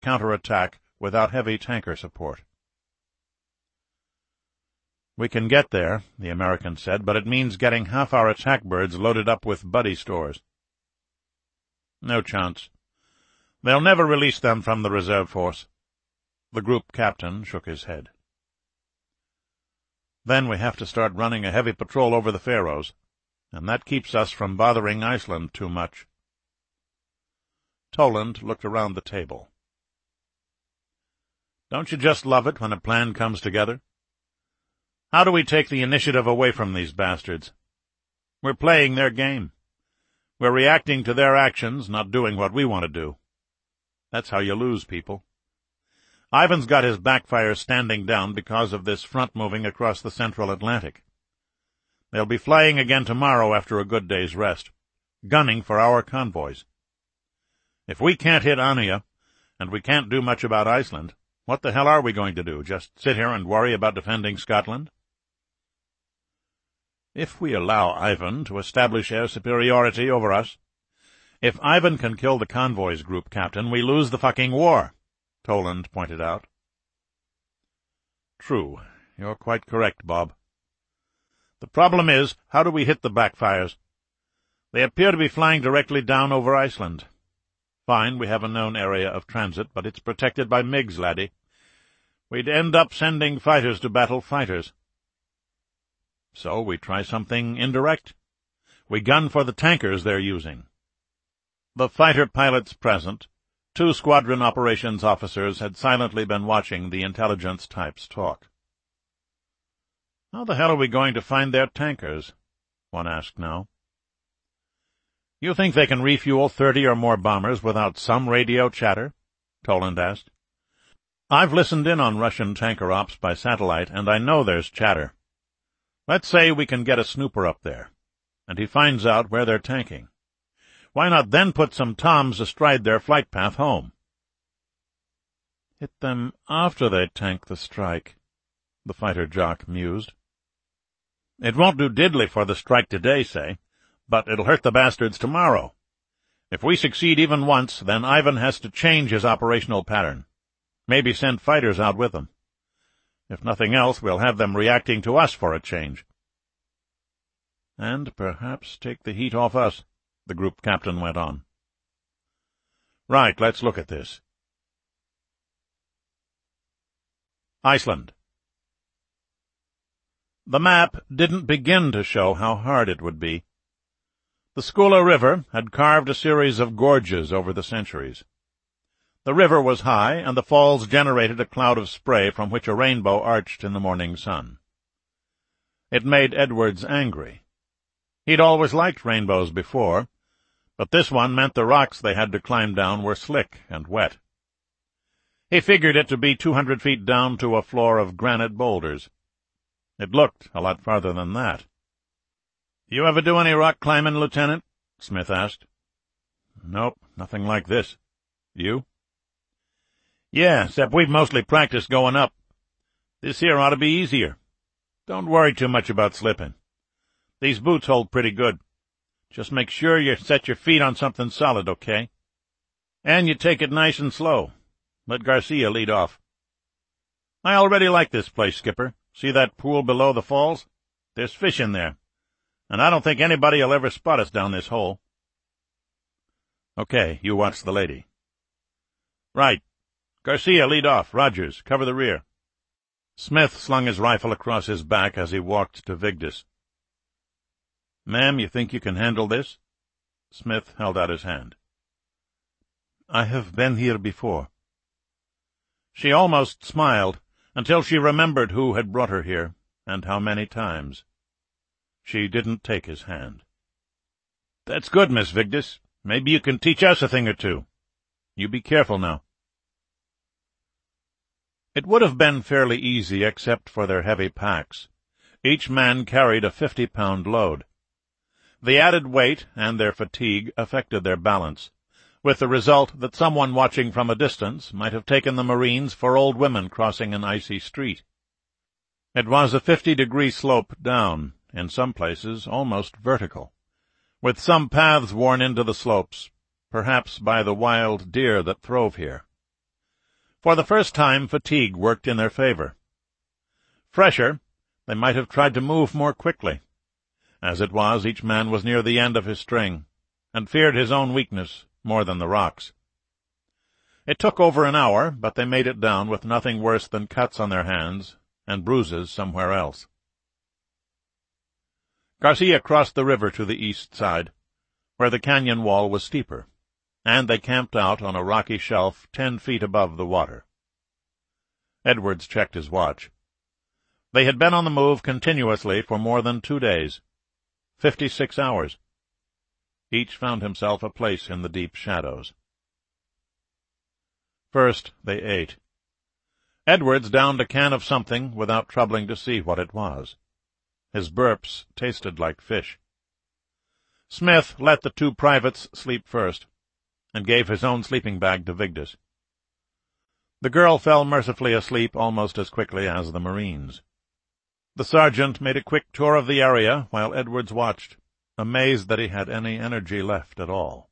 counterattack without heavy tanker support. "We can get there," the American said, "but it means getting half our attack birds loaded up with buddy stores." "No chance. They'll never release them from the reserve force." The group captain shook his head. "Then we have to start running a heavy patrol over the Faroes, and that keeps us from bothering Iceland too much." Toland looked around the table. "Don't you just love it when a plan comes together? How do we take the initiative away from these bastards? We're playing their game. We're reacting to their actions, not doing what we want to do. That's how you lose people. Ivan's got his backfires standing down because of this front moving across the central Atlantic. They'll be flying again tomorrow after a good day's rest, gunning for our convoys. If we can't hit Anya, and we can't do much about Iceland, what the hell are we going to do, just sit here and worry about defending Scotland?" "If we allow Ivan to establish air superiority over us, if Ivan can kill the convoys, group captain, we lose the fucking war," Toland pointed out. "True. You're quite correct, Bob. The problem is, how do we hit the backfires? They appear to be flying directly down over Iceland. Fine, we have a known area of transit, but it's protected by MiGs, laddie. We'd end up sending fighters to battle fighters. So we try something indirect. We gun for the tankers they're using." The fighter pilots present, 2 squadron operations officers, had silently been watching the intelligence types talk. "How the hell are we going to find their tankers?" one asked now. "You think they can refuel 30 or more bombers without some radio chatter?" Toland asked. "I've listened in on Russian tanker ops by satellite, and I know there's chatter. Let's say we can get a snooper up there, and he finds out where they're tanking. Why not then put some toms astride their flight path home?" "Hit them after they tank the strike," the fighter jock mused. "It won't do diddly for the strike today, say, but it'll hurt the bastards tomorrow. If we succeed even once, then Ivan has to change his operational pattern. Maybe send fighters out with them. If nothing else, we'll have them reacting to us for a change." "And perhaps take the heat off us," the group captain went on. "Right, let's look at this. Iceland." The map didn't begin to show how hard it would be. The Skula River had carved a series of gorges over the centuries. The river was high, and the falls generated a cloud of spray from which a rainbow arched in the morning sun. It made Edwards angry. He'd always liked rainbows before, but this one meant the rocks they had to climb down were slick and wet. He figured it to be 200 feet down to a floor of granite boulders. It looked a lot farther than that. "You ever do any rock climbing, Lieutenant?" Smith asked. "Nope, nothing like this. You?" "Yeah, except we've mostly practiced going up. This here ought to be easier. Don't worry too much about slipping. These boots hold pretty good. Just make sure you set your feet on something solid, okay? And you take it nice and slow. Let Garcia lead off." "I already like this place, Skipper. See that pool below the falls? There's fish in there, and I don't think anybody'll ever spot us down this hole." "Okay, you watch the lady." "Right. Garcia, lead off. Rogers, cover the rear." Smith slung his rifle across his back as he walked to Vigdis. "Ma'am, you think you can handle this?" Smith held out his hand. "I have been here before." She almost smiled, until she remembered who had brought her here, and how many times. She didn't take his hand. "That's good, Miss Vigdis. Maybe you can teach us a thing or two. You be careful now." It would have been fairly easy except for their heavy packs. Each man carried a 50-pound load. The added weight and their fatigue affected their balance, with the result that someone watching from a distance might have taken the Marines for old women crossing an icy street. It was a 50-degree slope down, in some places almost vertical, with some paths worn into the slopes, perhaps by the wild deer that throve here. For the first time, fatigue worked in their favor. Fresher, they might have tried to move more quickly. As it was, each man was near the end of his string, and feared his own weakness more than the rocks. It took over an hour, but they made it down with nothing worse than cuts on their hands and bruises somewhere else. Garcia crossed the river to the east side, where the canyon wall was steeper, and they camped out on a rocky shelf 10 feet above the water. Edwards checked his watch. They had been on the move continuously for more than 2 days, 56 hours. Each found himself a place in the deep shadows. First they ate. Edwards downed a can of something without troubling to see what it was. His burps tasted like fish. Smith let the 2 privates sleep first, and gave his own sleeping bag to Vigdis. The girl fell mercifully asleep almost as quickly as the Marines. The sergeant made a quick tour of the area while Edwards watched, amazed that he had any energy left at all.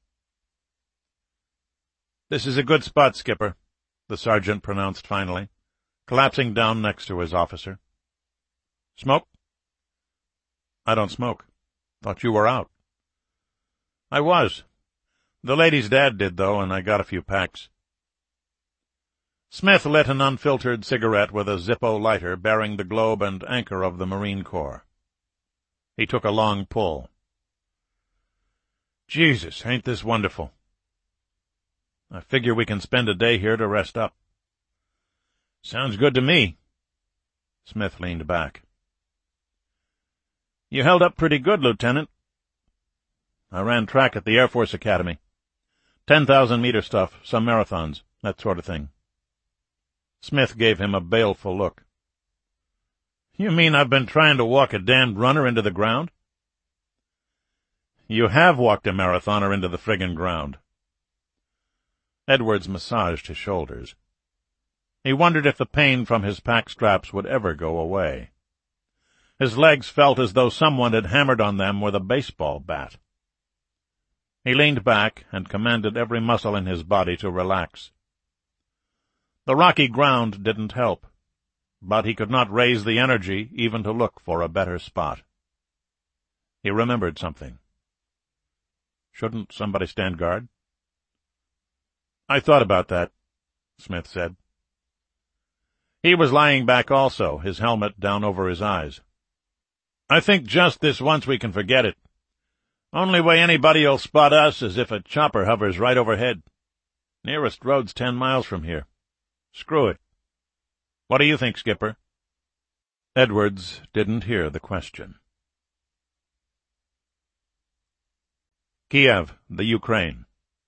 "This is a good spot, Skipper," the sergeant pronounced finally, collapsing down next to his officer. "Smoke?" "I don't smoke. Thought you were out." "I was. The lady's dad did, though, and I got a few packs." Smith lit an unfiltered cigarette with a Zippo lighter bearing the globe and anchor of the Marine Corps. He took a long pull. "Jesus, ain't this wonderful? I figure we can spend a day here to rest up." "Sounds good to me." Smith leaned back. "You held up pretty good, Lieutenant." "I ran track at the Air Force Academy. 10,000-meter stuff, some marathons, that sort of thing." Smith gave him a baleful look. "You mean I've been trying to walk a damned runner into the ground?" "You have walked a marathoner into the friggin' ground." Edwards massaged his shoulders. He wondered if the pain from his pack straps would ever go away. His legs felt as though someone had hammered on them with a baseball bat. He leaned back and commanded every muscle in his body to relax. The rocky ground didn't help, but he could not raise the energy even to look for a better spot. He remembered something. Shouldn't somebody stand guard? "I thought about that," Smith said. He was lying back also, his helmet down over his eyes. "I think just this once we can forget it. Only way anybody'll spot us is if a chopper hovers right overhead. Nearest road's 10 miles from here. Screw it. What do you think, Skipper?" Edwards didn't hear the question. Kiev, the Ukraine.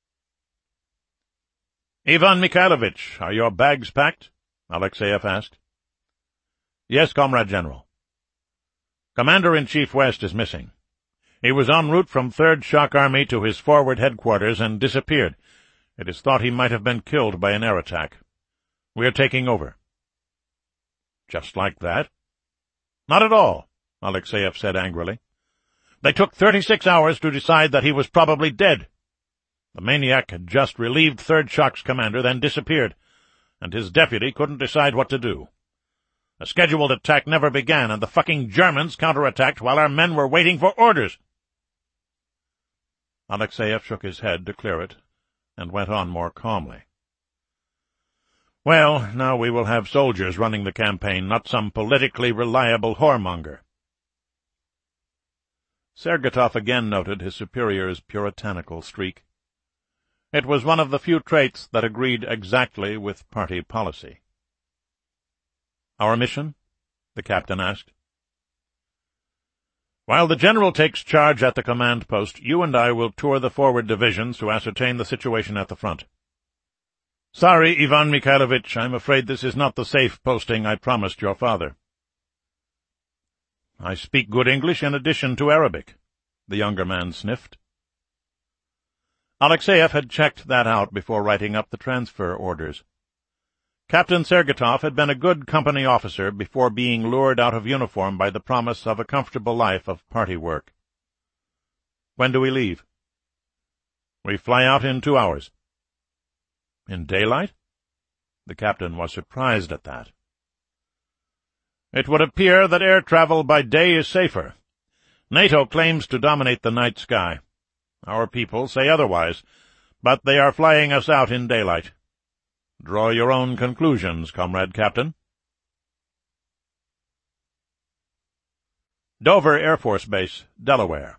"Ivan Mikhailovich, are your bags packed?" Alexeyev asked. "Yes, Comrade General." "Commander-in-Chief West is missing. He was en route from 3rd Shock Army to his forward headquarters and disappeared. It is thought he might have been killed by an air attack. We are taking over." "Just like that?" "Not at all," Alexeyev said angrily. "They took 36 hours to decide that he was probably dead. The maniac had just relieved 3rd Shock's commander, then disappeared, and his deputy couldn't decide what to do. A scheduled attack never began, and the fucking Germans counterattacked while our men were waiting for orders." Alexeyev shook his head to clear it, and went on more calmly. "Well, now we will have soldiers running the campaign, not some politically reliable whoremonger." Sergatov again noted his superior's puritanical streak. It was one of the few traits that agreed exactly with party policy. "Our mission?" the captain asked. "While the general takes charge at the command post, you and I will tour the forward divisions to ascertain the situation at the front. Sorry, Ivan Mikhailovich, I'm afraid this is not the safe posting I promised your father." "I speak good English in addition to Arabic," the younger man sniffed. Alexeyev had checked that out before writing up the transfer orders. Captain Sergatov had been a good company officer before being lured out of uniform by the promise of a comfortable life of party work. "When do we leave?" "We fly out in 2 hours." "In daylight?" The captain was surprised at that. "It would appear that air travel by day is safer. NATO claims to dominate the night sky. Our people say otherwise, but they are flying us out in daylight. Draw your own conclusions, Comrade Captain." Dover Air Force Base, Delaware.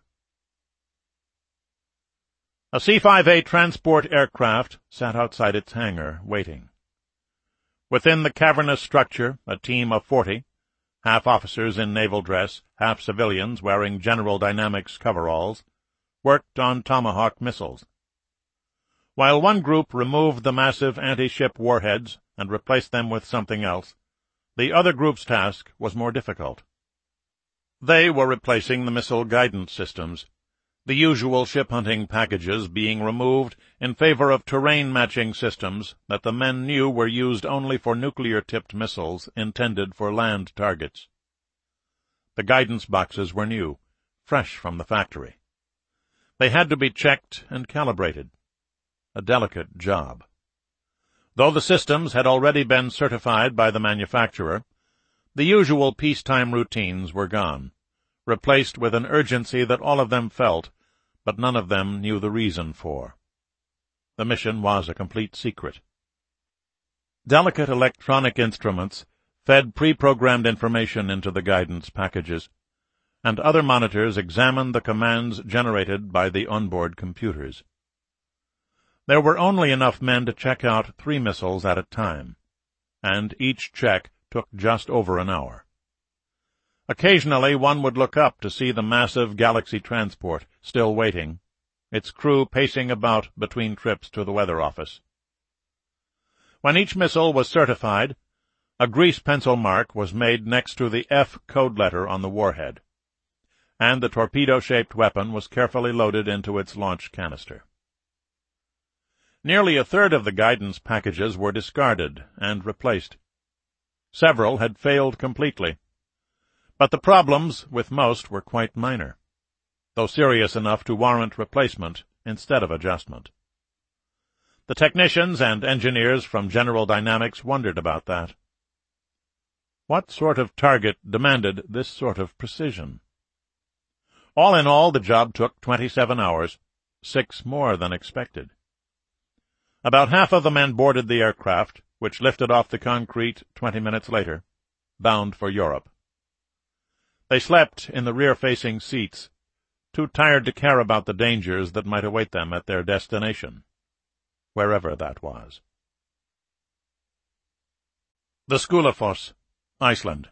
A C-5A transport aircraft sat outside its hangar, waiting. Within the cavernous structure, a team of 40, half officers in naval dress, half civilians wearing General Dynamics coveralls, worked on Tomahawk missiles. While one group removed the massive anti-ship warheads and replaced them with something else, the other group's task was more difficult. They were replacing the missile guidance systems, the usual ship-hunting packages being removed in favor of terrain-matching systems that the men knew were used only for nuclear-tipped missiles intended for land targets. The guidance boxes were new, fresh from the factory. They had to be checked and calibrated. A delicate job. Though the systems had already been certified by the manufacturer, the usual peacetime routines were gone, replaced with an urgency that all of them felt, but none of them knew the reason for. The mission was a complete secret. Delicate electronic instruments fed pre-programmed information into the guidance packages, and other monitors examined the commands generated by the onboard computers. There were only enough men to check out 3 missiles at a time, and each check took just over an hour. Occasionally one would look up to see the massive Galaxy transport still waiting, its crew pacing about between trips to the weather office. When each missile was certified, a grease pencil mark was made next to the F code letter on the warhead, and the torpedo-shaped weapon was carefully loaded into its launch canister. Nearly a third of the guidance packages were discarded and replaced. Several had failed completely, but the problems with most were quite minor, though serious enough to warrant replacement instead of adjustment. The technicians and engineers from General Dynamics wondered about that. What sort of target demanded this sort of precision? All in all, the job took 27 hours, 6 more than expected. About half of the men boarded the aircraft, which lifted off the concrete 20 minutes later, bound for Europe. They slept in the rear-facing seats, too tired to care about the dangers that might await them at their destination, wherever that was. The Skulafoss, Iceland.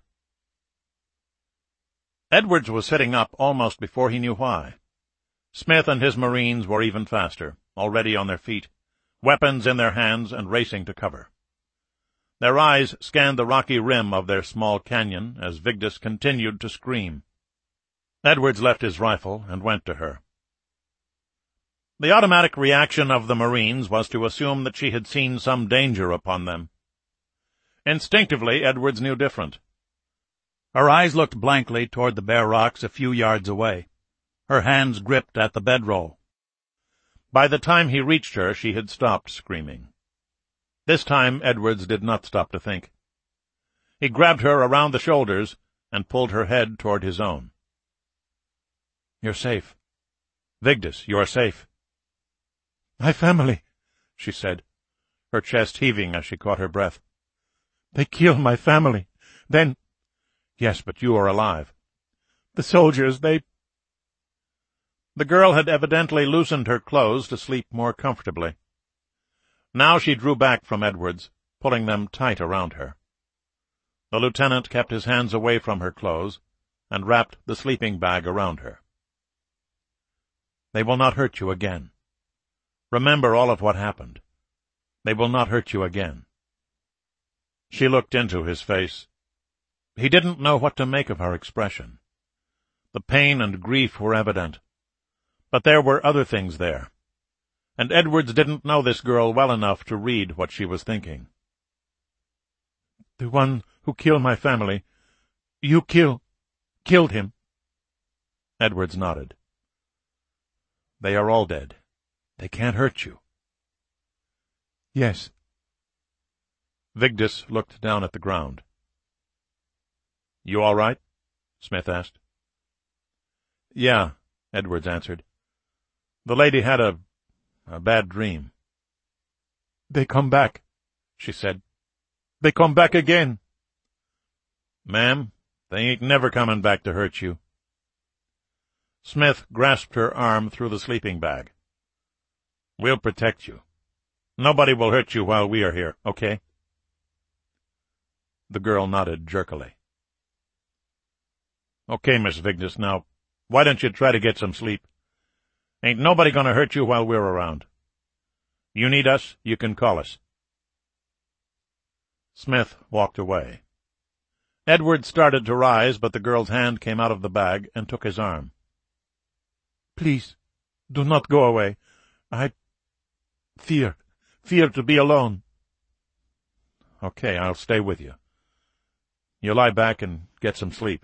Edwards was sitting up almost before he knew why. Smith and his Marines were even faster, already on their feet, weapons in their hands and racing to cover. Their eyes scanned the rocky rim of their small canyon as Vigdis continued to scream. Edwards left his rifle and went to her. The automatic reaction of the Marines was to assume that she had seen some danger upon them. Instinctively, Edwards knew different. Her eyes looked blankly toward the bare rocks a few yards away. Her hands gripped at the bedroll. By the time he reached her, she had stopped screaming. This time Edwards did not stop to think. He grabbed her around the shoulders and pulled her head toward his own. "You're safe. Vigdis, you are safe." "My family," she said, her chest heaving as she caught her breath. "They killed my family. Then—" "Yes, but you are alive." "The soldiers, they—" The girl had evidently loosened her clothes to sleep more comfortably. Now she drew back from Edwards, pulling them tight around her. The lieutenant kept his hands away from her clothes and wrapped the sleeping bag around her. "They will not hurt you again. Remember all of what happened. They will not hurt you again." She looked into his face. He didn't know what to make of her expression. The pain and grief were evident, but there were other things there, and Edwards didn't know this girl well enough to read what she was thinking. "The one who killed my family, you killed him?" Edwards nodded. "They are all dead. They can't hurt you." "Yes." Vigdis looked down at the ground. "You all right?" Smith asked. "Yeah," Edwards answered. "The lady had a bad dream." "They come back," she said. "They come back again." "Ma'am, they ain't never comin' back to hurt you." Smith grasped her arm through the sleeping bag. "We'll protect you. Nobody will hurt you while we are here, okay?" The girl nodded jerkily. "Okay, Miss Vigdis, now, why don't you try to get some sleep? Ain't nobody gonna hurt you while we're around. You need us, you can call us." Smith walked away. Edward started to rise, but the girl's hand came out of the bag and took his arm. "Please, do not go away. I fear to be alone." "Okay, I'll stay with you. You lie back and get some sleep."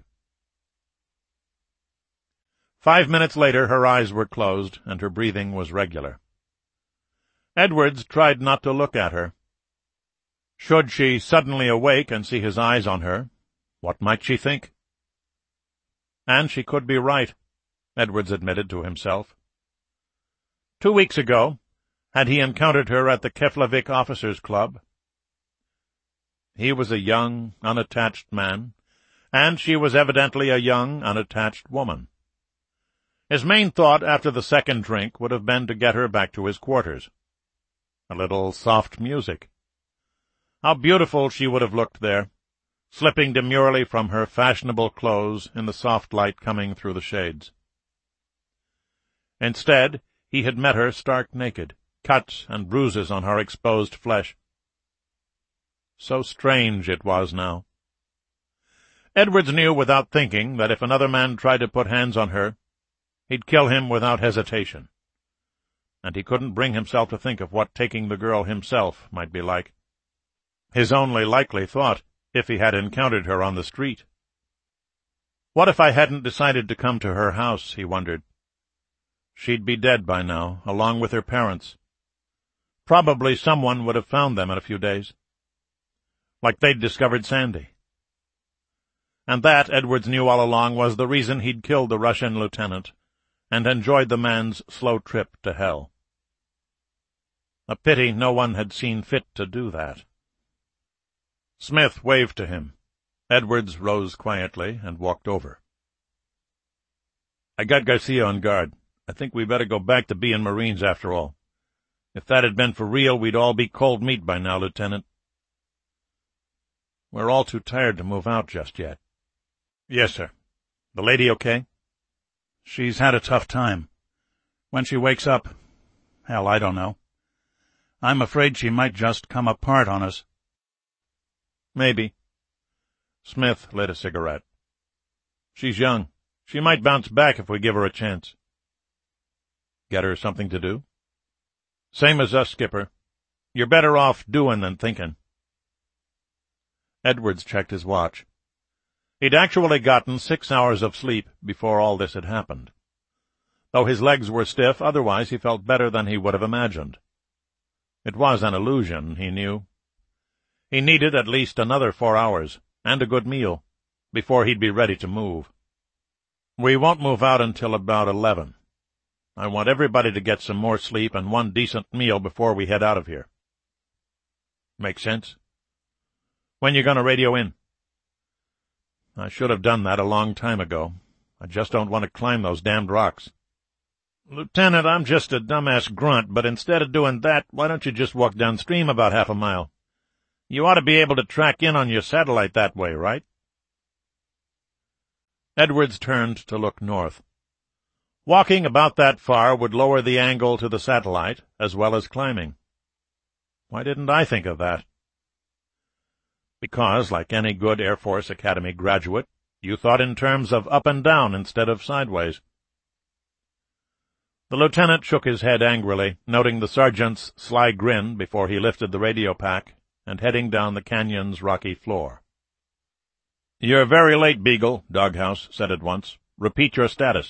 5 minutes later her eyes were closed, and her breathing was regular. Edwards tried not to look at her. Should she suddenly awake and see his eyes on her, what might she think? And she could be right, Edwards admitted to himself. 2 weeks ago, had he encountered her at the Keflavik Officers' Club? He was a young, unattached man, and she was evidently a young, unattached woman. His main thought after the second drink would have been to get her back to his quarters. A little soft music. How beautiful she would have looked there, slipping demurely from her fashionable clothes in the soft light coming through the shades. Instead, he had met her stark naked, cuts and bruises on her exposed flesh. So strange it was now. Edwards knew without thinking that if another man tried to put hands on her, he'd kill him without hesitation. And he couldn't bring himself to think of what taking the girl himself might be like. His only likely thought, if he had encountered her on the street. What if I hadn't decided to come to her house, he wondered. She'd be dead by now, along with her parents. Probably someone would have found them in a few days. Like they'd discovered Sandy. And that, Edwards knew all along, was the reason he'd killed the Russian lieutenant and enjoyed the man's slow trip to hell. A pity no one had seen fit to do that. Smith waved to him. Edwards rose quietly and walked over. "I got Garcia on guard. I think we better go back to being Marines after all. If that had been for real, we'd all be cold meat by now, Lieutenant." "We're all too tired to move out just yet." "Yes, sir. The lady okay?" "She's had a tough time. When she wakes up, hell, I don't know. I'm afraid she might just come apart on us." "Maybe." Smith lit a cigarette. "She's young. She might bounce back if we give her a chance." "Get her something to do?" "Same as us, Skipper. You're better off doing than thinking." Edwards checked his watch. He'd actually gotten 6 hours of sleep before all this had happened. Though his legs were stiff, otherwise he felt better than he would have imagined. It was an illusion, he knew. He needed at least another 4 hours, and a good meal, before he'd be ready to move. "We won't move out until about 11. I want everybody to get some more sleep and one decent meal before we head out of here." "Make sense? When you gonna radio in?" "I should have done that a long time ago. I just don't want to climb those damned rocks." "Lieutenant, I'm just a dumbass grunt, but instead of doing that, why don't you just walk downstream about half a mile? You ought to be able to track in on your satellite that way, right?" Edwards turned to look north. Walking about that far would lower the angle to the satellite, as well as climbing. Why didn't I think of that? Because, like any good Air Force Academy graduate, you thought in terms of up and down instead of sideways. The lieutenant shook his head angrily, noting the sergeant's sly grin before he lifted the radio pack and heading down the canyon's rocky floor. "You're very late, Beagle," Doghouse said at once. "Repeat your status."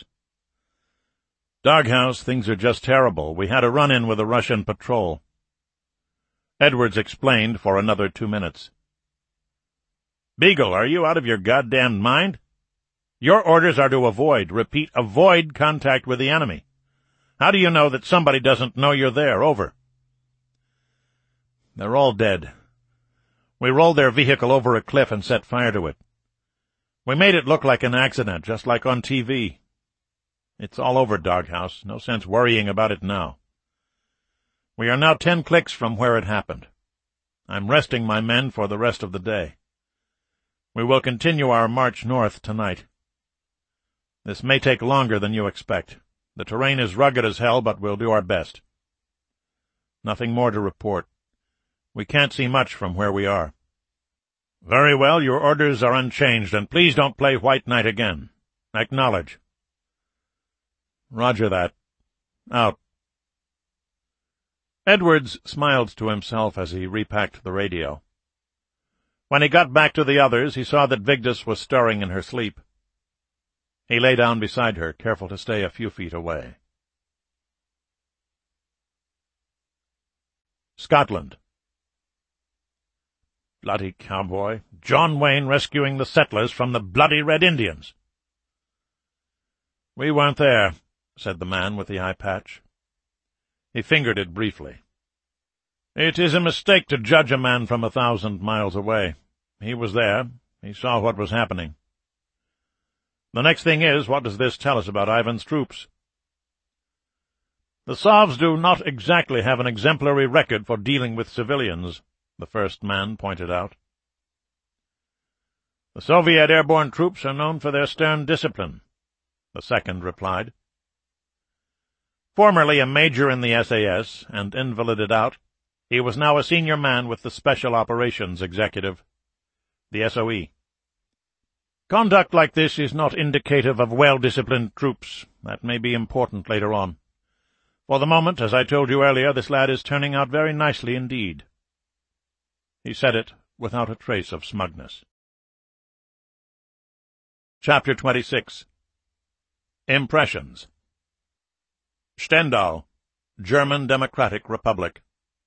"Doghouse, things are just terrible. We had a run-in with a Russian patrol." Edwards explained for another 2 minutes. "Beagle, are you out of your goddamned mind? Your orders are to repeat, avoid contact with the enemy. How do you know that somebody doesn't know you're there? Over." "They're all dead. We rolled their vehicle over a cliff and set fire to it. We made it look like an accident, just like on TV. It's all over, Doghouse. No sense worrying about it now. We are now 10 clicks from where it happened. I'm resting my men for the rest of the day. We will continue our march north tonight. This may take longer than you expect. The terrain is rugged as hell, but we'll do our best. Nothing more to report. We can't see much from where we are." "Very well, your orders are unchanged, and please don't play White Knight again. Acknowledge." "Roger that. Out." Edwards smiled to himself as he repacked the radio. When he got back to the others, he saw that Vigdis was stirring in her sleep. He lay down beside her, careful to stay a few feet away. Scotland. Bloody cowboy. John Wayne rescuing the settlers from the bloody Red Indians. "We weren't there," said the man with the eye patch. He fingered it briefly. "It is a mistake to judge a man from 1,000 miles away. He was there. He saw what was happening. The next thing is, what does this tell us about Ivan's troops?" "The Sovs do not exactly have an exemplary record for dealing with civilians," the first man pointed out. "The Soviet airborne troops are known for their stern discipline," the second replied. Formerly a major in the SAS and invalided out, he was now a senior man with the Special Operations Executive, the SOE. "Conduct like this is not indicative of well-disciplined troops. That may be important later on. For the moment, as I told you earlier, this lad is turning out very nicely indeed." He said it without a trace of smugness. Chapter 26. Impressions. Stendal, German Democratic Republic.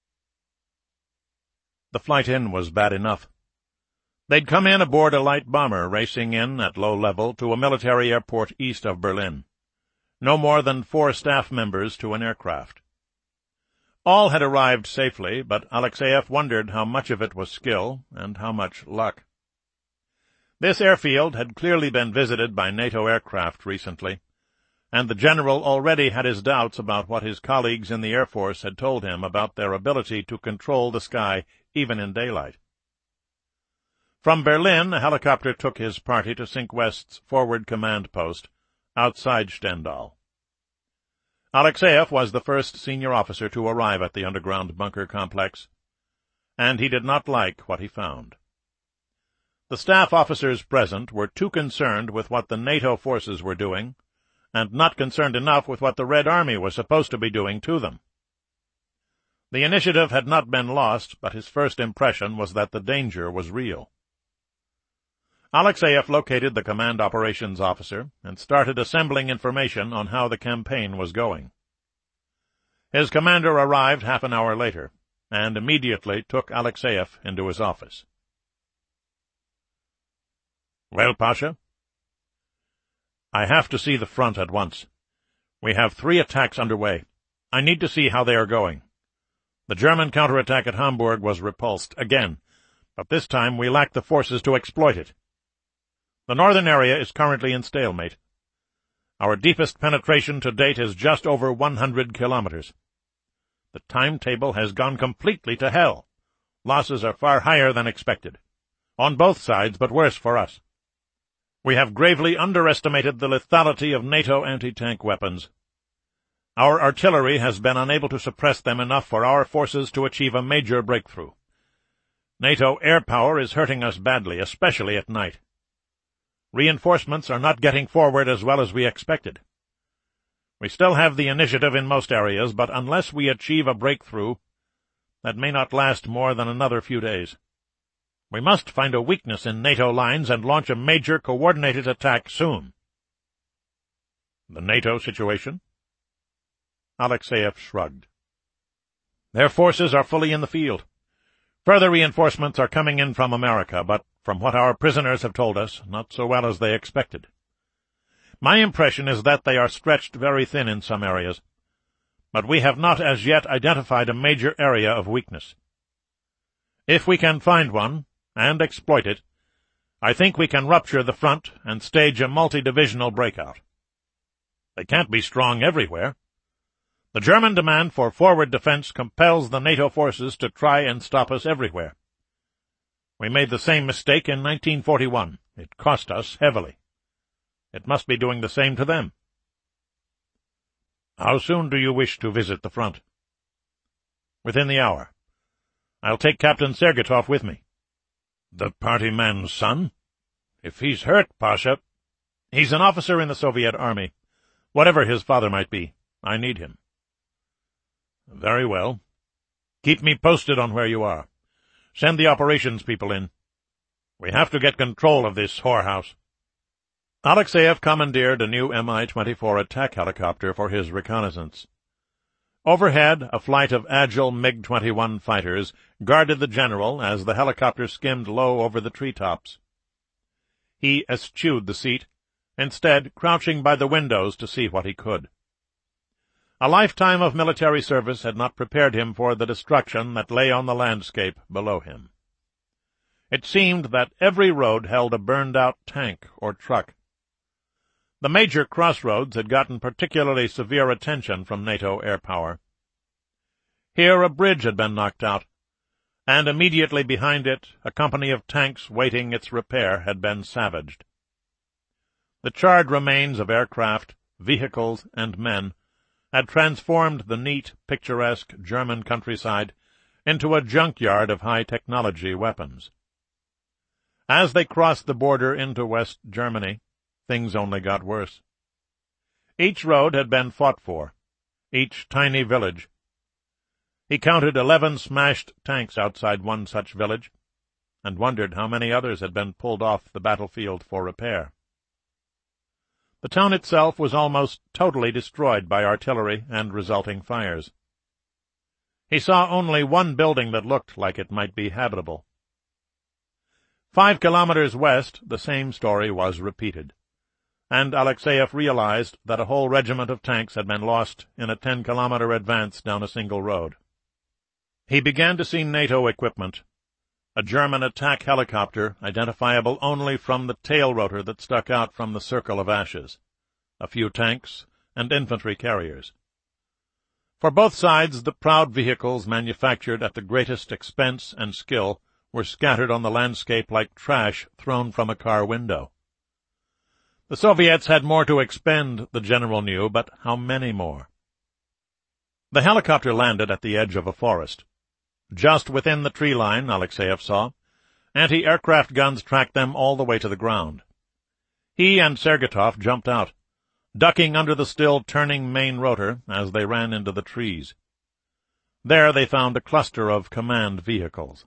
The flight in was bad enough. They'd come in aboard a light bomber racing in at low level to a military airport east of Berlin. No more than 4 staff members to an aircraft. All had arrived safely, but Alexeyev wondered how much of it was skill and how much luck. This airfield had clearly been visited by NATO aircraft recently, and the general already had his doubts about what his colleagues in the Air Force had told him about their ability to control the sky even in daylight. From Berlin, a helicopter took his party to Sink West's forward command post, outside Stendal. Alexeyev was the first senior officer to arrive at the underground bunker complex, and he did not like what he found. The staff officers present were too concerned with what the NATO forces were doing, and not concerned enough with what the Red Army was supposed to be doing to them. The initiative had not been lost, but his first impression was that the danger was real. Alexeyev located the command operations officer and started assembling information on how the campaign was going. His commander arrived half an hour later, and immediately took Alexeyev into his office. "Well, Pasha?" "I have to see the front at once. We have 3 attacks underway. I need to see how they are going. The German counterattack at Hamburg was repulsed, again, but this time we lack the forces to exploit it. The northern area is currently in stalemate. Our deepest penetration to date is just over 100 kilometers. The timetable has gone completely to hell. Losses are far higher than expected. On both sides, but worse for us. We have gravely underestimated the lethality of NATO anti-tank weapons. Our artillery has been unable to suppress them enough for our forces to achieve a major breakthrough. NATO air power is hurting us badly, especially at night. Reinforcements are not getting forward as well as we expected. We still have the initiative in most areas, but unless we achieve a breakthrough, that may not last more than another few days. We must find a weakness in NATO lines and launch a major coordinated attack soon." "The NATO situation?" Alexeyev shrugged. "Their forces are fully in the field. Further reinforcements are coming in from America, but from what our prisoners have told us, not so well as they expected. My impression is that they are stretched very thin in some areas, but we have not as yet identified a major area of weakness. If we can find one, and exploit it, I think we can rupture the front and stage a multi-divisional breakout. They can't be strong everywhere. The German demand for forward defense compels the NATO forces to try and stop us everywhere. We made the same mistake in 1941. It cost us heavily. It must be doing the same to them. How soon do you wish to visit the front? Within the hour. I'll take Captain Sergetov with me. The party man's son? If he's hurt, Pasha— He's an officer in the Soviet army. Whatever his father might be, I need him. Very well. Keep me posted on where you are. Send the operations people in. We have to get control of this whorehouse. Alexeyev commandeered a new Mi-24 attack helicopter for his reconnaissance. Overhead, a flight of agile MiG-21 fighters guarded the general as the helicopter skimmed low over the treetops. He eschewed the seat, instead crouching by the windows to see what he could. A lifetime of military service had not prepared him for the destruction that lay on the landscape below him. It seemed that every road held a burned-out tank or truck. The major crossroads had gotten particularly severe attention from NATO air power. Here a bridge had been knocked out, and immediately behind it a company of tanks waiting its repair had been savaged. The charred remains of aircraft, vehicles, and men had transformed the neat, picturesque German countryside into a junkyard of high-technology weapons. As they crossed the border into West Germany, things only got worse. Each road had been fought for, each tiny village. He counted 11 smashed tanks outside one such village, and wondered how many others had been pulled off the battlefield for repair. The town itself was almost totally destroyed by artillery and resulting fires. He saw only one building that looked like it might be habitable. 5 kilometers west, the same story was repeated, and Alexeyev realized that a whole regiment of tanks had been lost in a 10-kilometer advance down a single road. He began to see NATO equipment, a German attack helicopter identifiable only from the tail rotor that stuck out from the circle of ashes, a few tanks, and infantry carriers. For both sides, the proud vehicles manufactured at the greatest expense and skill were scattered on the landscape like trash thrown from a car window. The Soviets had more to expend, the general knew, but how many more? The helicopter landed at the edge of a forest. Just within the tree line, Alexeyev saw, anti-aircraft guns tracked them all the way to the ground. He and Sergetov jumped out, ducking under the still turning main rotor as they ran into the trees. There they found a cluster of command vehicles.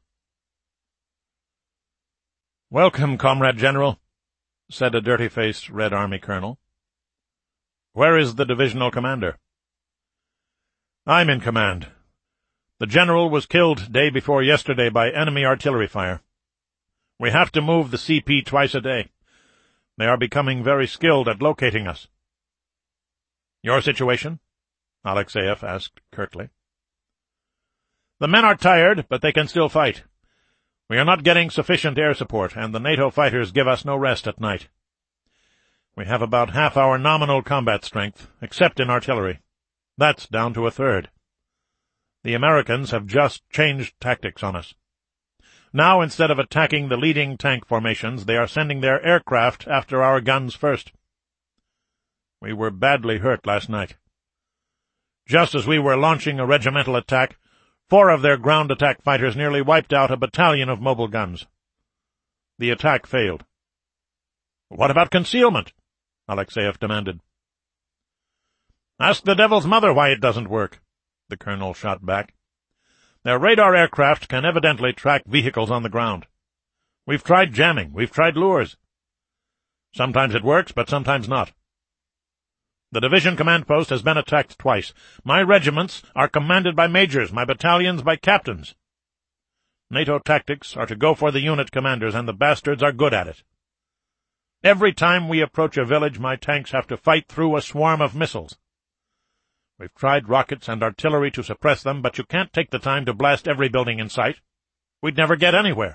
"Welcome, Comrade General," said a dirty-faced Red Army colonel. "Where is the divisional commander?" "I'm in command. The general was killed day before yesterday by enemy artillery fire. We have to move the CP twice a day. They are becoming very skilled at locating us." "Your situation?" Alexeyev asked curtly. "The men are tired, but they can still fight. We are not getting sufficient air support, and the NATO fighters give us no rest at night. We have about half our nominal combat strength, except in artillery. That's down to a third. The Americans have just changed tactics on us. Now, instead of attacking the leading tank formations, they are sending their aircraft after our guns first. We were badly hurt last night. Just as we were launching a regimental attack, 4 of their ground attack fighters nearly wiped out a battalion of mobile guns. The attack failed." "What about concealment?" Alexeyev demanded. "Ask the devil's mother why it doesn't work," the colonel shot back. "Their radar aircraft can evidently track vehicles on the ground. We've tried jamming, we've tried lures. Sometimes it works, but sometimes not. The division command post has been attacked twice. My regiments are commanded by majors, my battalions by captains. NATO tactics are to go for the unit commanders, and the bastards are good at it. Every time we approach a village, my tanks have to fight through a swarm of missiles. We've tried rockets and artillery to suppress them, but you can't take the time to blast every building in sight. We'd never get anywhere.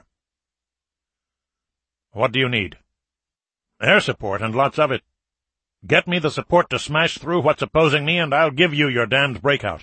What do you need? Air support, and lots of it. Get me the support to smash through what's opposing me, and I'll give you your damned breakout.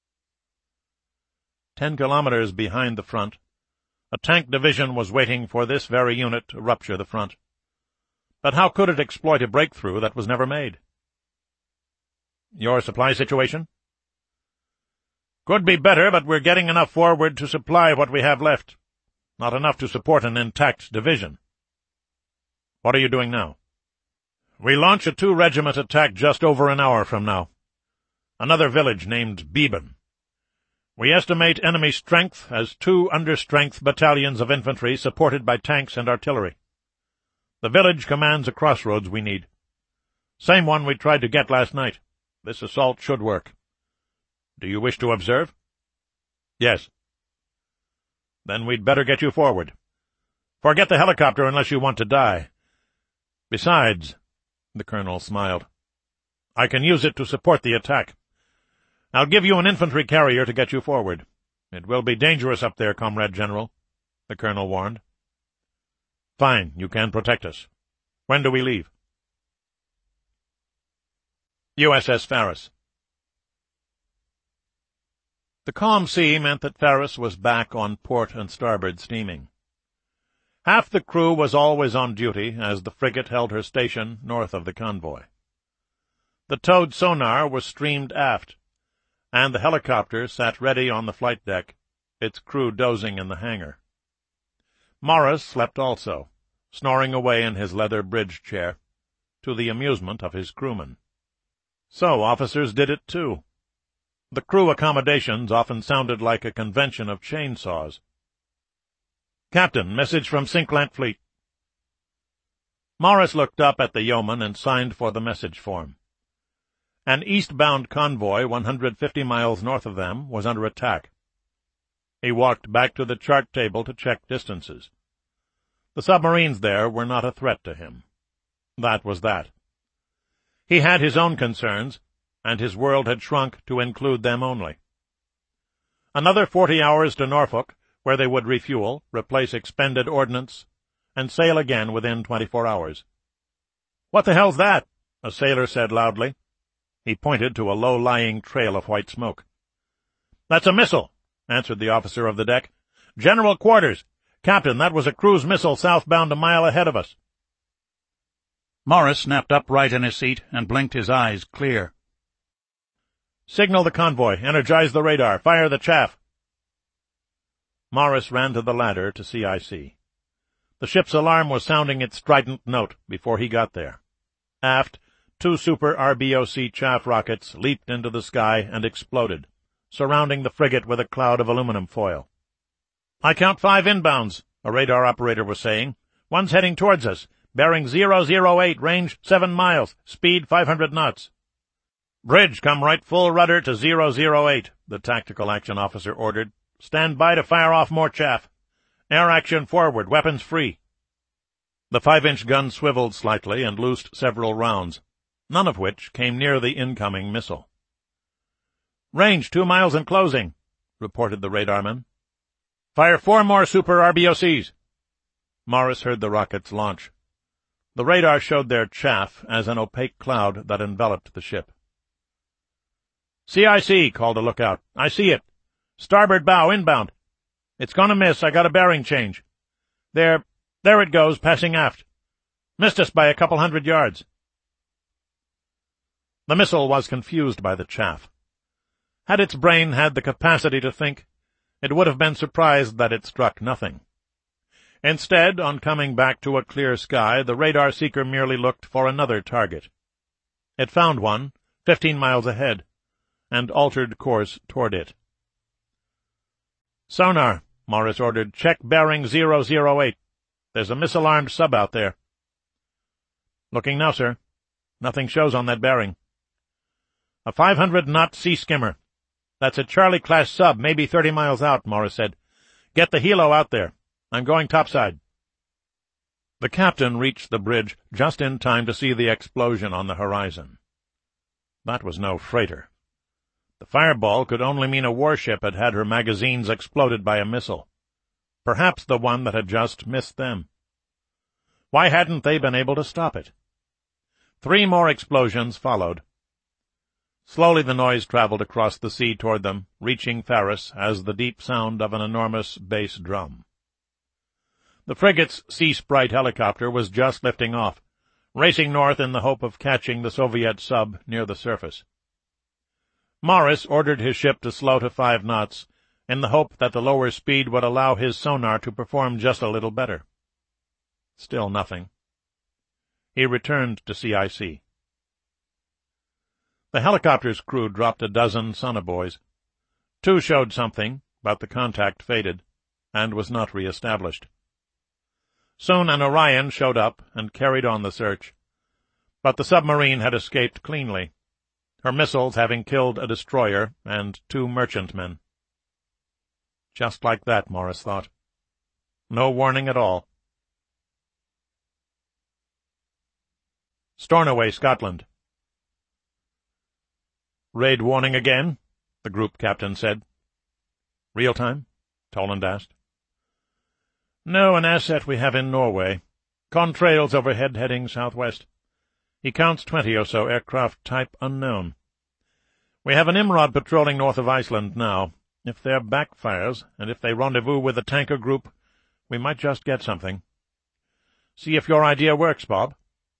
10 kilometers behind the front, a tank division was waiting for this very unit to rupture the front. But how could it exploit a breakthrough that was never made? Your supply situation? Could be better, but we're getting enough forward to supply what we have left. Not enough to support an intact division. What are you doing now? We launch a 2-regiment attack just over an hour from now. Another village named Beeben. We estimate enemy strength as 2 under-strength battalions of infantry supported by tanks and artillery. The village commands a crossroads we need. Same one we tried to get last night. This assault should work. Do you wish to observe? Yes. Then we'd better get you forward. Forget the helicopter unless you want to die. Besides, the colonel smiled, I can use it to support the attack. I'll give you an infantry carrier to get you forward. It will be dangerous up there, Comrade General, the colonel warned. Fine, you can protect us. When do we leave? USS Faris. The calm sea meant that Faris was back on port and starboard steaming. Half the crew was always on duty as the frigate held her station north of the convoy. The towed sonar was streamed aft, and the helicopter sat ready on the flight deck, its crew dozing in the hangar. Morris slept also, snoring away in his leather bridge chair, to the amusement of his crewmen. So officers did it too. The crew accommodations often sounded like a convention of chainsaws. Captain, message from Sinklant Fleet. Morris looked up at the yeoman and signed for the message form. An eastbound convoy 150 miles north of them was under attack. He walked back to the chart table to check distances. The submarines there were not a threat to him. That was that. He had his own concerns, and his world had shrunk to include them only. Another 40 hours to Norfolk, where they would refuel, replace expended ordnance, and sail again within 24 hours. "What the hell's that?" a sailor said loudly. He pointed to a low-lying trail of white smoke. "That's a missile," answered the officer of the deck. "General quarters. Captain, that was a cruise missile southbound a mile ahead of us." Morris snapped upright in his seat and blinked his eyes clear. "Signal the convoy. Energize the radar. Fire the chaff." Morris ran to the ladder to CIC. The ship's alarm was sounding its strident note before he got there. Aft, 2 Super RBOC chaff rockets leaped into the sky and exploded, surrounding the frigate with a cloud of aluminum foil. "I count 5 inbounds," a radar operator was saying. "One's heading towards us. Bearing 008, range 7 miles, speed 500 knots. "Bridge, come right full rudder to 008, the tactical action officer ordered. "Stand by to fire off more chaff. Air action forward, weapons free." The 5-inch gun swiveled slightly and loosed several rounds, none of which came near the incoming missile. "Range 2 miles and closing," reported the radarman. "Fire 4 more Super RBOCs." Morris heard the rockets launch. The radar showed their chaff as an opaque cloud that enveloped the ship. "CIC," called a lookout. "I see it. Starboard bow, inbound. It's gonna miss. I got a bearing change. There it goes, passing aft. Missed us by a couple 100 yards." The missile was confused by the chaff. Had its brain had the capacity to think, it would have been surprised that it struck nothing. Instead, on coming back to a clear sky, the radar seeker merely looked for another target. It found one, 15 miles ahead, and altered course toward it. "Sonar," Morris ordered. "Check bearing 008. There's a missile-armed sub out there." "Looking now, sir. Nothing shows on that bearing." "A 500-knot sea skimmer. That's a Charlie-class sub, maybe 30 miles out," Morris said. Get the helo out there. I'm going topside. The captain reached the bridge just in time to see the explosion on the horizon. That was no freighter. The fireball could only mean a warship had had her magazines exploded by a missile, perhaps the one that had just missed them. Why hadn't they been able to stop it? 3 more explosions followed. Slowly the noise traveled across the sea toward them, reaching Faris as the deep sound of an enormous bass drum. The frigate's Sea Sprite helicopter was just lifting off, racing north in the hope of catching the Soviet sub near the surface. Morris ordered his ship to slow to 5 knots, in the hope that the lower speed would allow his sonar to perform just a little better. Still nothing. He returned to CIC. The helicopter's crew dropped a dozen sonobuoys. 2 showed something, but the contact faded, and was not re-established. Soon an Orion showed up and carried on the search, but the submarine had escaped cleanly, her missiles having killed a destroyer and 2 merchantmen. Just like that, Morris thought. No warning at all. Stornoway, Scotland. Raid warning again? The group captain said. Real time? Toland asked. No, an asset we have in Norway. Contrails overhead heading southwest. He counts 20 or so, aircraft type unknown. We have an Imrod patrolling north of Iceland now. If there backfires, and if they rendezvous with the tanker group, we might just get something. See if your idea works, Bob.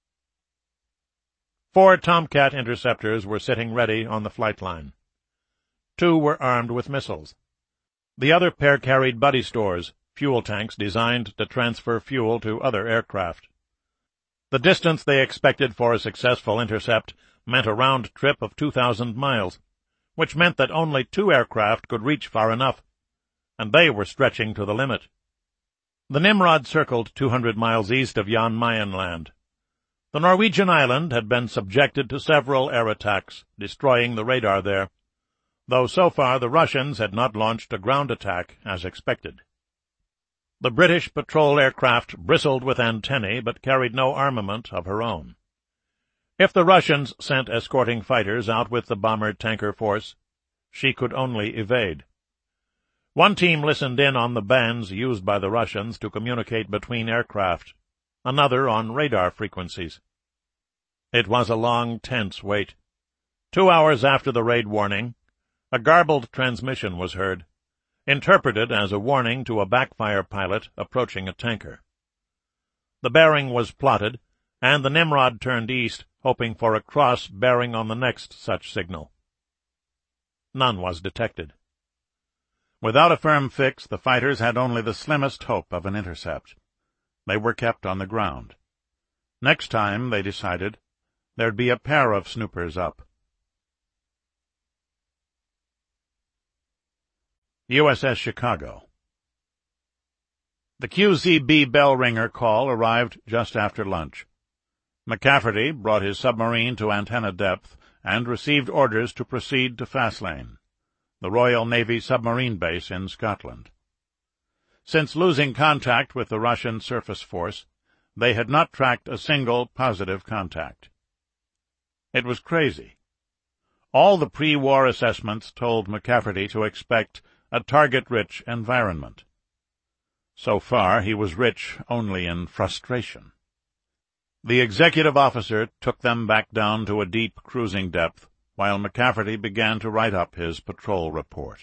4 Tomcat interceptors were sitting ready on the flight line. 2 were armed with missiles. The other pair carried buddy stores, fuel tanks designed to transfer fuel to other aircraft. The distance they expected for a successful intercept meant a round trip of 2,000 miles, which meant that only 2 aircraft could reach far enough, and they were stretching to the limit. The Nimrod circled 200 miles east of Jan Mayen Land. The Norwegian island had been subjected to several air attacks, destroying the radar there, though so far the Russians had not launched a ground attack as expected. The British patrol aircraft bristled with antennae but carried no armament of her own. If the Russians sent escorting fighters out with the bomber-tanker force, she could only evade. One team listened in on the bands used by the Russians to communicate between aircraft, another on radar frequencies. It was a long, tense wait. 2 hours after the raid warning, a garbled transmission was heard, interpreted as a warning to a backfire pilot approaching a tanker. The bearing was plotted, and the Nimrod turned east, hoping for a cross bearing on the next such signal. None was detected. Without a firm fix, the fighters had only the slimmest hope of an intercept. They were kept on the ground. Next time, they decided, there'd be a pair of snoopers up. USS Chicago. The QZB bell ringer call arrived just after lunch. McCafferty brought his submarine to antenna depth and received orders to proceed to Faslane, the Royal Navy submarine base in Scotland. Since losing contact with the Russian surface force, they had not tracked a single positive contact. It was crazy. All the pre-war assessments told McCafferty to expect a target-rich environment. So far, he was rich only in frustration. The executive officer took them back down to a deep cruising depth, while McCafferty began to write up his patrol report.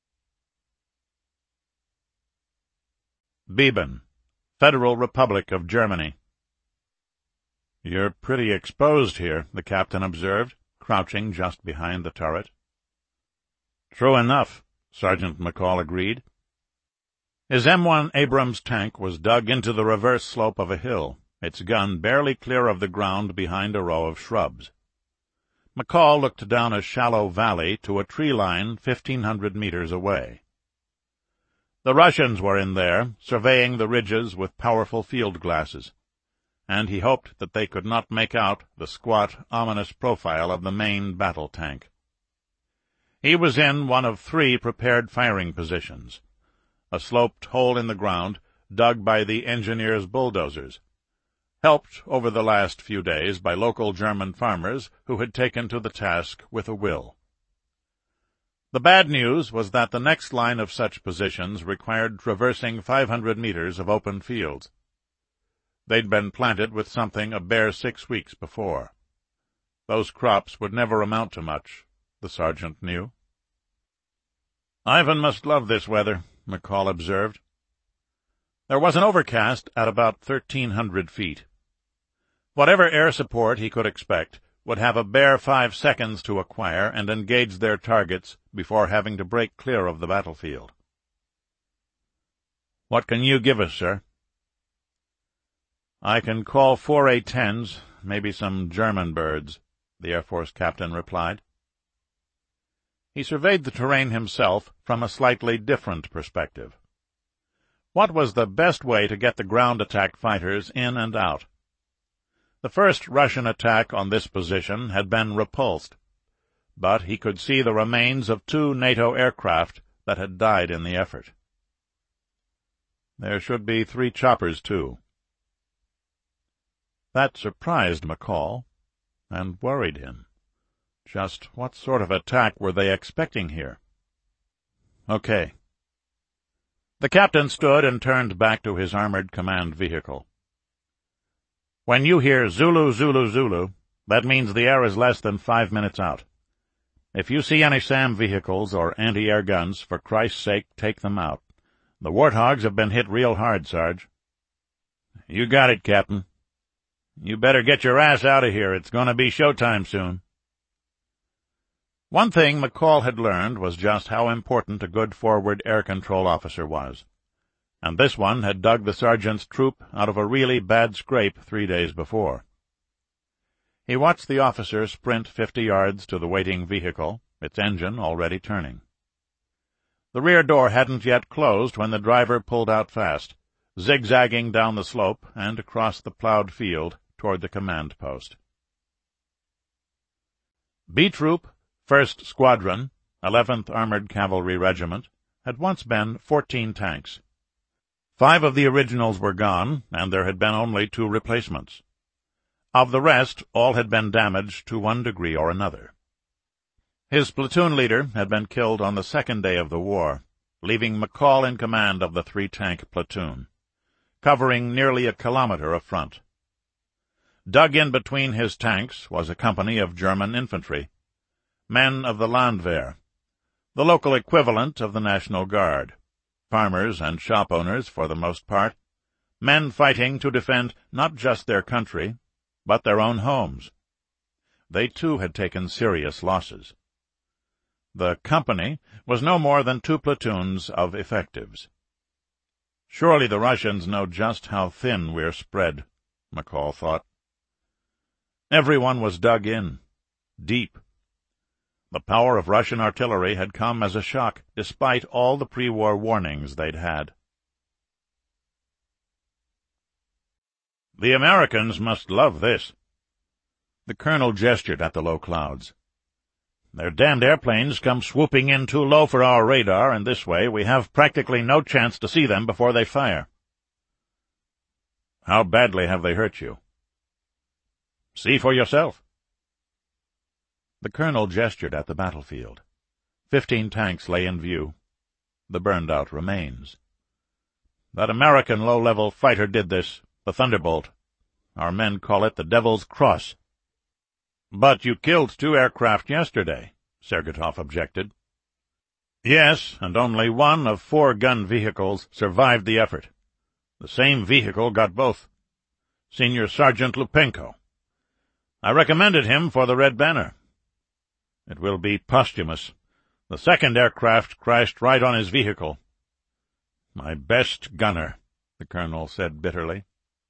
Beben, Federal Republic of Germany. You're pretty exposed here, the captain observed, crouching just behind the turret. True enough, Sergeant McCall agreed. His M1 Abrams tank was dug into the reverse slope of a hill, its gun barely clear of the ground behind a row of shrubs. McCall looked down a shallow valley to a tree line 1,500 meters away. The Russians were in there, surveying the ridges with powerful field glasses, and he hoped that they could not make out the squat, ominous profile of the main battle tank. He was in one of 3 prepared firing positions, a sloped hole in the ground dug by the engineers' bulldozers, helped over the last few days by local German farmers who had taken to the task with a will. The bad news was that the next line of such positions required traversing 500 meters of open fields. They'd been planted with something a bare 6 weeks before. Those crops would never amount to much, the sergeant knew. "Ivan must love this weather," McCall observed. There was an overcast at about 1,300 feet. Whatever air support he could expect would have a bare 5 seconds to acquire and engage their targets before having to break clear of the battlefield. "What can you give us, sir?" "I can call 4 A-10s, maybe some German birds," the Air Force captain replied. He surveyed the terrain himself from a slightly different perspective. What was the best way to get the ground attack fighters in and out? The first Russian attack on this position had been repulsed, but he could see the remains of 2 NATO aircraft that had died in the effort. There should be 3 choppers, too. That surprised McCall and worried him. Just what sort of attack were they expecting here? "Okay." The captain stood and turned back to his armored command vehicle. "When you hear Zulu, Zulu, Zulu, that means the air is less than 5 minutes out. If you see any SAM vehicles or anti-air guns, for Christ's sake, take them out. The Warthogs have been hit real hard, Sarge." "You got it, Captain." "You better get your ass out of here. It's going to be showtime soon." One thing McCall had learned was just how important a good forward air control officer was, and this one had dug the sergeant's troop out of a really bad scrape 3 days before. He watched the officer sprint 50 yards to the waiting vehicle, its engine already turning. The rear door hadn't yet closed when the driver pulled out fast, zigzagging down the slope and across the plowed field toward the command post. B Troop, 1st Squadron, 11th Armored Cavalry Regiment, had once been 14 tanks. 5 of the originals were gone, and there had been only 2 replacements. Of the rest, all had been damaged to one degree or another. His platoon leader had been killed on the 2nd day of the war, leaving McCall in command of the 3-tank platoon, covering nearly a kilometer of front. Dug in between his tanks was a company of German infantry, men of the Landwehr, the local equivalent of the National Guard, farmers and shop owners for the most part, men fighting to defend not just their country, but their own homes. They too had taken serious losses. The company was no more than 2 platoons of effectives. "Surely the Russians know just how thin we're spread," McCall thought. Everyone was dug in, deep. The power of Russian artillery had come as a shock, despite all the pre-war warnings they'd had. "The Americans must love this." The colonel gestured at the low clouds. "Their damned airplanes come swooping in too low for our radar, and this way we have practically no chance to see them before they fire." "How badly have they hurt you?" "See for yourself." The colonel gestured at the battlefield. 15 tanks lay in view, the burned-out remains. "That American low-level fighter did this, the Thunderbolt. Our men call it the Devil's Cross." "But you killed 2 aircraft yesterday," Sergeyov objected. "Yes, and only 1 of 4 gun vehicles survived the effort. The same vehicle got both. Senior Sergeant Lupenko. I recommended him for the Red Banner. It will be posthumous. The 2nd aircraft crashed right on his vehicle." "My best gunner," the colonel said bitterly.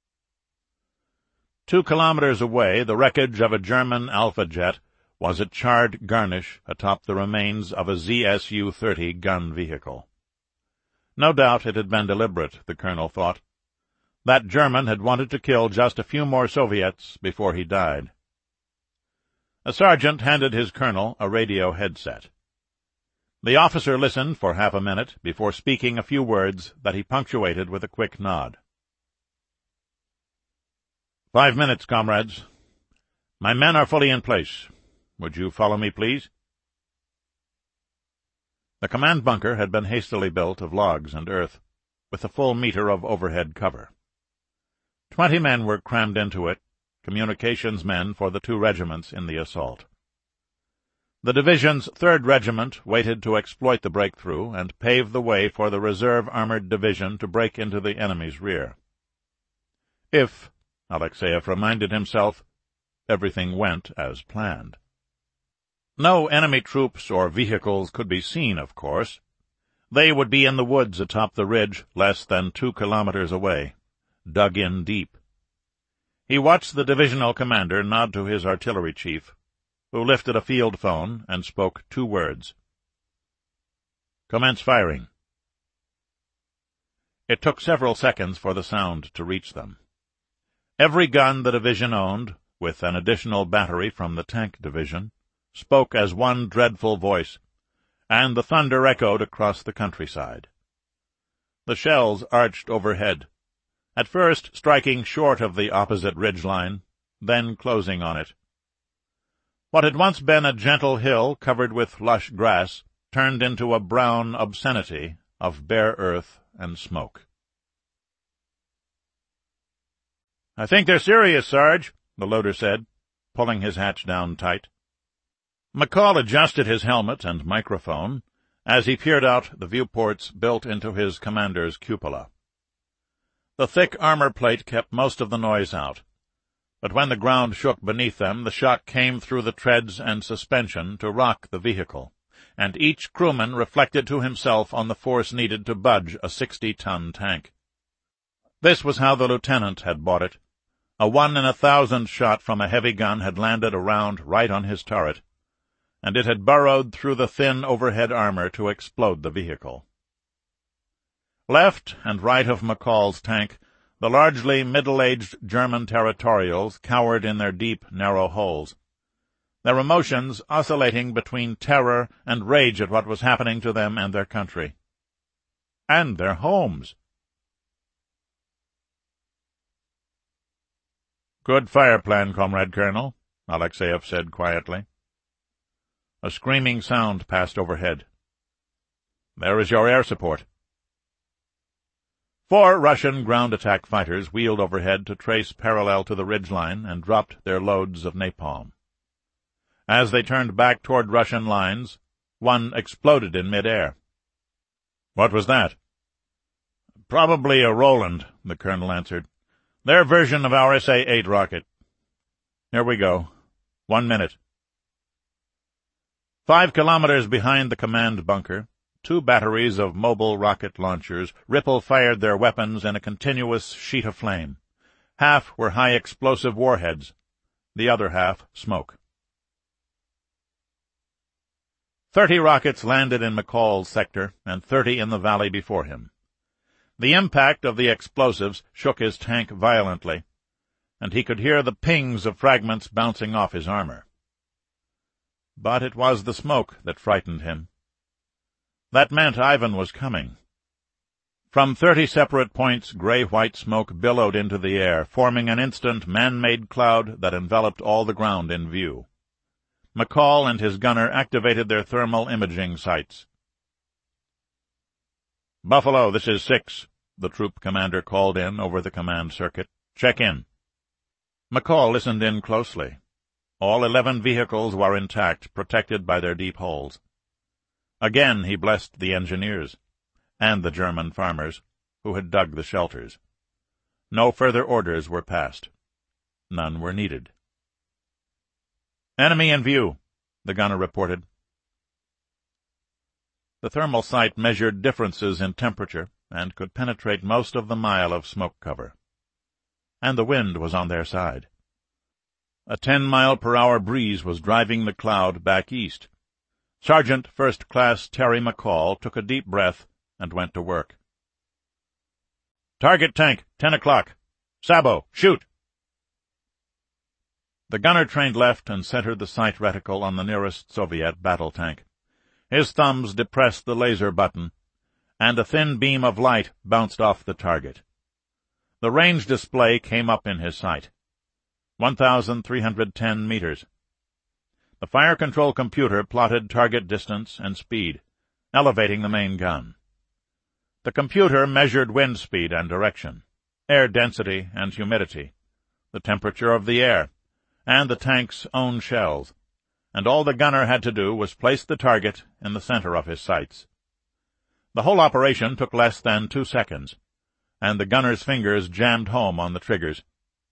2 kilometers away, the wreckage of a German Alpha jet was a charred garnish atop the remains of a ZSU-30 gun vehicle. No doubt it had been deliberate, the colonel thought. That German had wanted to kill just a few more Soviets before he died. A sergeant handed his colonel a radio headset. The officer listened for half a minute before speaking a few words that he punctuated with a quick nod. 5 minutes, comrades. My men are fully in place. Would you follow me, please? The command bunker had been hastily built of logs and earth, with a full meter of overhead cover. 20 men were crammed into it, communications men for the 2 regiments in the assault. The division's 3rd Regiment waited to exploit the breakthrough and pave the way for the reserve armored division to break into the enemy's rear. If, Alexeyev reminded himself, everything went as planned. No enemy troops or vehicles could be seen, of course. They would be in the woods atop the ridge less than 2 kilometers away, dug in deep. He watched the divisional commander nod to his artillery chief, who lifted a field phone and spoke 2 words. "Commence firing." It took several seconds for the sound to reach them. Every gun the division owned, with an additional battery from the tank division, spoke as one dreadful voice, and the thunder echoed across the countryside. The shells arched overhead, at first striking short of the opposite ridge line, then closing on it. What had once been a gentle hill covered with lush grass turned into a brown obscenity of bare earth and smoke. "I think they're serious, Sarge," the loader said, pulling his hatch down tight. McCall adjusted his helmet and microphone as he peered out the viewports built into his commander's cupola. The thick armor plate kept most of the noise out, but when the ground shook beneath them, the shock came through the treads and suspension to rock the vehicle, and each crewman reflected to himself on the force needed to budge a 60-ton tank. This was how the lieutenant had bought it. A 1 in 1,000 shot from a heavy gun had landed a round right on his turret, and it had burrowed through the thin overhead armor to explode the vehicle. Left and right of McCall's tank, the largely middle-aged German territorials cowered in their deep, narrow holes, their emotions oscillating between terror and rage at what was happening to them and their country. And their homes. "Good fire plan, Comrade Colonel," Alexeyev said quietly. A screaming sound passed overhead. "There is your air support." 4 Russian ground-attack fighters wheeled overhead to trace parallel to the ridgeline and dropped their loads of napalm. As they turned back toward Russian lines, one exploded in mid-air. "What was that?" "Probably a Roland," the colonel answered. "Their version of our SA-8 rocket. Here we go. 1 minute." 5 kilometers behind the command bunker, 2 batteries of mobile rocket launchers ripple-fired their weapons in a continuous sheet of flame. Half were high-explosive warheads, the other half smoke. 30 rockets landed in McCall's sector and 30 in the valley before him. The impact of the explosives shook his tank violently, and he could hear the pings of fragments bouncing off his armor. But it was the smoke that frightened him. That meant Ivan was coming. From 30 separate points, gray-white smoke billowed into the air, forming an instant man-made cloud that enveloped all the ground in view. McCall and his gunner activated their thermal imaging sights. "Buffalo, this is 6, the troop commander called in over the command circuit. "Check in." McCall listened in closely. All 11 vehicles were intact, protected by their deep holes. Again he blessed the engineers, and the German farmers, who had dug the shelters. No further orders were passed. None were needed. "Enemy in view," the gunner reported. The thermal sight measured differences in temperature and could penetrate most of the mile of smoke cover. And the wind was on their side. A 10-mile-per-hour breeze was driving the cloud back east. Sergeant First Class Terry McCall took a deep breath and went to work. "Target tank, 10 o'clock. Sabo, shoot!" The gunner trained left and centered the sight reticle on the nearest Soviet battle tank. His thumbs depressed the laser button, and a thin beam of light bounced off the target. The range display came up in his sight. 1,310 meters. The fire control computer plotted target distance and speed, elevating the main gun. The computer measured wind speed and direction, air density and humidity, the temperature of the air, and the tank's own shells, and all the gunner had to do was place the target in the center of his sights. The whole operation took less than 2 seconds, and the gunner's fingers jammed home on the triggers.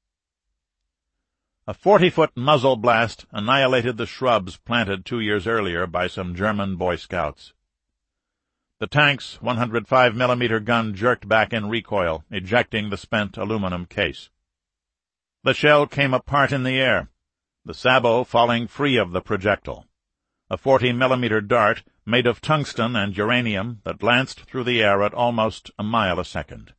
A 40-foot muzzle blast annihilated the shrubs planted 2 years earlier by some German Boy Scouts. The tank's 105mm gun jerked back in recoil, ejecting the spent aluminum case. The shell came apart in the air, the sabot falling free of the projectile, a 40mm dart made of tungsten and uranium that lanced through the air at almost a mile a second.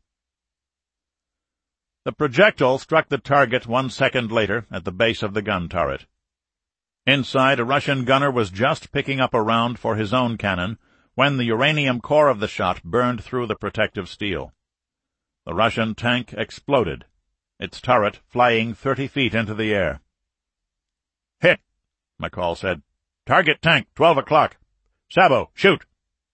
The projectile struck the target 1 second later at the base of the gun turret. Inside, a Russian gunner was just picking up a round for his own cannon when the uranium core of the shot burned through the protective steel. The Russian tank exploded, its turret flying 30 feet into the air. "Hit," McCall said. "Target tank, 12 o'clock. Sabot, shoot."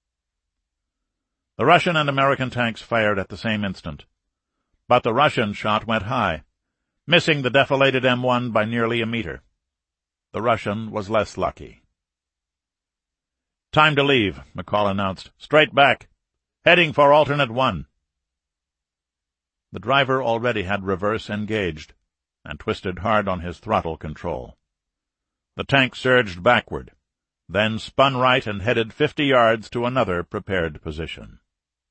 The Russian and American tanks fired at the same instant. But the Russian shot went high, missing the defilated M1 by nearly a meter. The Russian was less lucky. "Time to leave," McCall announced. "Straight back. Heading for alternate 1. The driver already had reverse engaged and twisted hard on his throttle control. The tank surged backward, then spun right and headed 50 yards to another prepared position.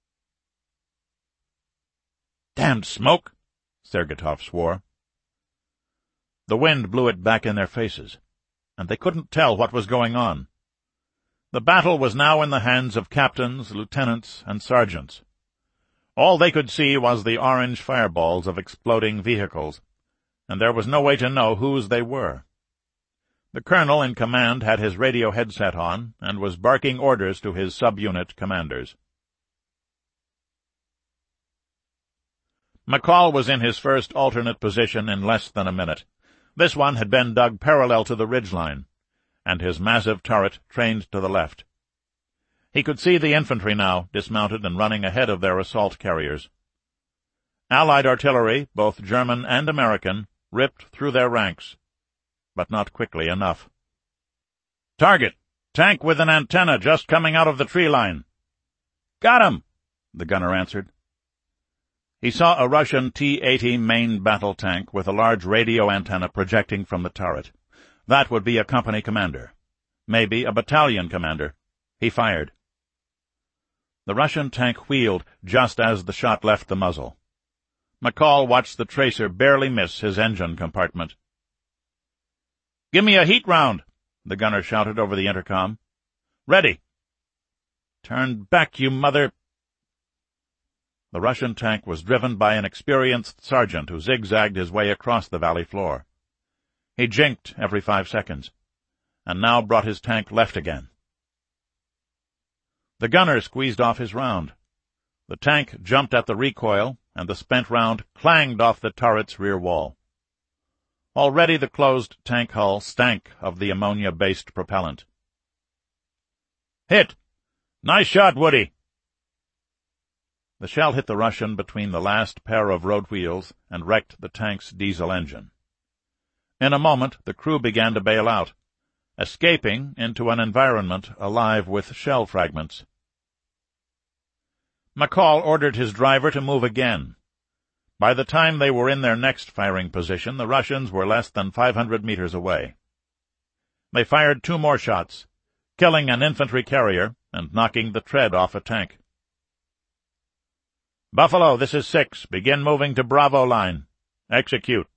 "Damned smoke!" Sergeytov swore. The wind blew it back in their faces, and they couldn't tell what was going on. The battle was now in the hands of captains, lieutenants, and sergeants. All they could see was the orange fireballs of exploding vehicles, and there was no way to know whose they were. The colonel in command had his radio headset on and was barking orders to his sub-unit commanders. McCall was in his first alternate position in less than a minute. This one had been dug parallel to the ridgeline, and his massive turret trained to the left. He could see the infantry now, dismounted and running ahead of their assault carriers. Allied artillery, both German and American, ripped through their ranks, but not quickly enough. "Target! Tank with an antenna just coming out of the tree line." "Got him!" the gunner answered. He saw a Russian T-80 main battle tank with a large radio antenna projecting from the turret. That would be a company commander. Maybe a battalion commander. He fired. The Russian tank wheeled just as the shot left the muzzle. McCall watched the tracer barely miss his engine compartment. "Give me a heat round," the gunner shouted over the intercom. "Ready." "Turn back, you mother—" The Russian tank was driven by an experienced sergeant who zigzagged his way across the valley floor. He jinked every 5 seconds, and now brought his tank left again. The gunner squeezed off his round. The tank jumped at the recoil, and the spent round clanged off the turret's rear wall. Already the closed tank hull stank of the ammonia-based propellant. "Hit! Nice shot, Woody!" The shell hit the Russian between the last pair of road wheels and wrecked the tank's diesel engine. In a moment, the crew began to bail out, escaping into an environment alive with shell fragments. McCall ordered his driver to move again. By the time they were in their next firing position, the Russians were less than 500 meters away. They fired 2 more shots, killing an infantry carrier and knocking the tread off a tank. "Buffalo, this is 6. Begin moving to Bravo line. Execute."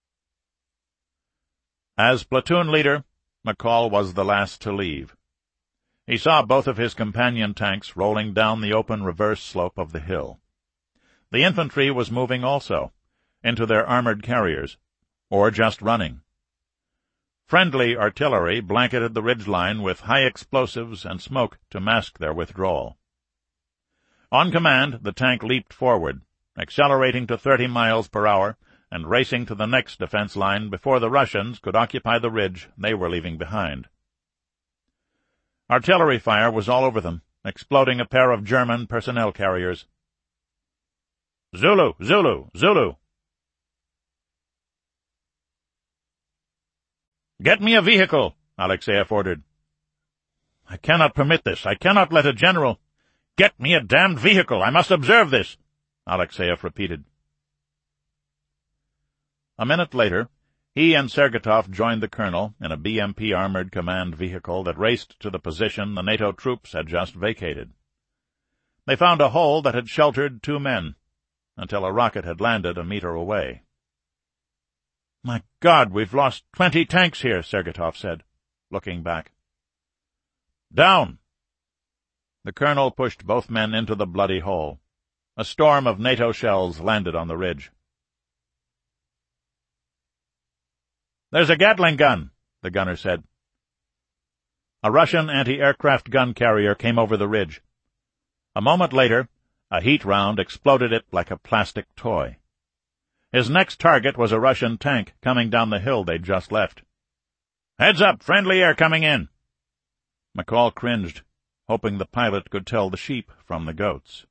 As platoon leader, McCall was the last to leave. He saw both of his companion tanks rolling down the open reverse slope of the hill. The infantry was moving also, into their armored carriers, or just running. Friendly artillery blanketed the ridgeline with high explosives and smoke to mask their withdrawal. On command, the tank leaped forward, accelerating to 30 miles per hour and racing to the next defense line before the Russians could occupy the ridge they were leaving behind. Artillery fire was all over them, exploding a pair of German personnel carriers. "Zulu! Zulu! Zulu!" "Get me a vehicle," Alexeyev ordered. "I cannot permit this. I cannot let a general—" "Get me a damned vehicle! I must observe this," Alexeyev repeated. A minute later, he and Sergotov joined the colonel in a BMP armored command vehicle that raced to the position the NATO troops had just vacated. They found a hole that had sheltered 2 men, until a rocket had landed a meter away. "My God, we've lost 20 tanks here," Sergotov said, looking back. "Down!" The colonel pushed both men into the bloody hole. A storm of NATO shells landed on the ridge. "There's a Gatling gun," the gunner said. A Russian anti-aircraft gun carrier came over the ridge. A moment later, a heat round exploded it like a plastic toy. His next target was a Russian tank coming down the hill they'd just left. "Heads up! Friendly air coming in!" McCall cringed, hoping the pilot could tell the sheep from the goats.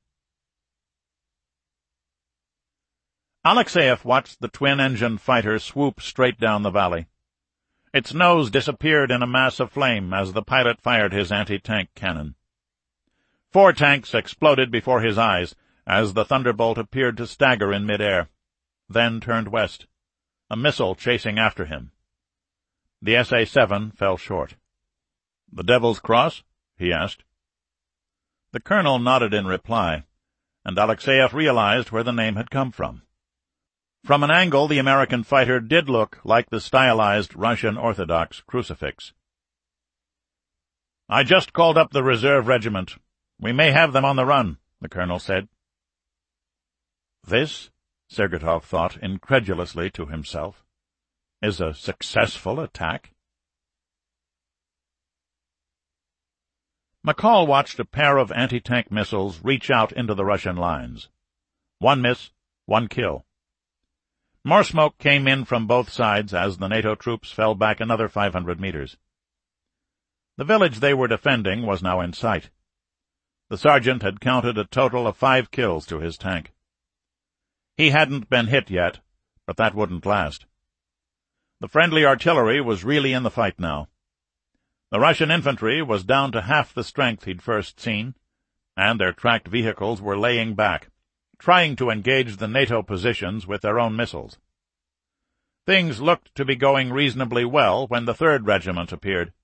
Alexeyev watched the twin-engine fighter swoop straight down the valley. Its nose disappeared in a mass of flame as the pilot fired his anti-tank cannon. 4 tanks exploded before his eyes as the Thunderbolt appeared to stagger in mid-air, then turned west, a missile chasing after him. The SA-7 fell short. "The Devil's Cross?" he asked. The colonel nodded in reply, and Alexeyev realized where the name had come from. From an angle, the American fighter did look like the stylized Russian Orthodox crucifix. "I just called up the reserve regiment. We may have them on the run," the colonel said. "This," Sergotov thought incredulously to himself, "is a successful attack." McCall watched a pair of anti-tank missiles reach out into the Russian lines. 1 miss, 1 kill. More smoke came in from both sides as the NATO troops fell back another 500 meters. The village they were defending was now in sight. The sergeant had counted a total of 5 kills to his tank. He hadn't been hit yet, but that wouldn't last. The friendly artillery was really in the fight now. The Russian infantry was down to half the strength he'd first seen, and their tracked vehicles were laying back, trying to engage the NATO positions with their own missiles. Things looked to be going reasonably well when the 3rd Regiment appeared.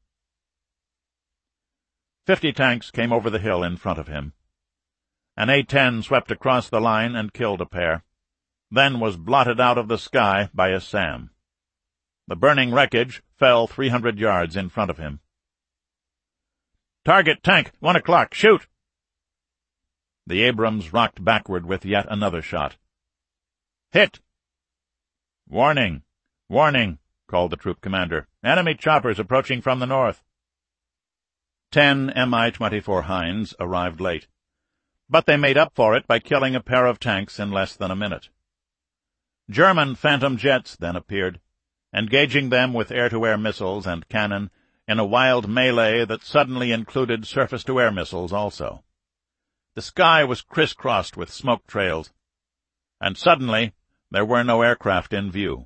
50 tanks came over the hill in front of him. An A-10 swept across the line and killed a pair, then was blotted out of the sky by a SAM. The burning wreckage fell 300 yards in front of him. "Target tank, 1 o'clock, shoot!" The Abrams rocked backward with yet another shot. "Hit!" "Warning! Warning!" called the troop commander. "Enemy choppers approaching from the north." 10 Mi-24 Hinds arrived late, but they made up for it by killing a pair of tanks in less than a minute. German Phantom jets then appeared, engaging them with air-to-air missiles and cannon in a wild melee that suddenly included surface-to-air missiles also. The sky was crisscrossed with smoke trails, and suddenly there were no aircraft in view.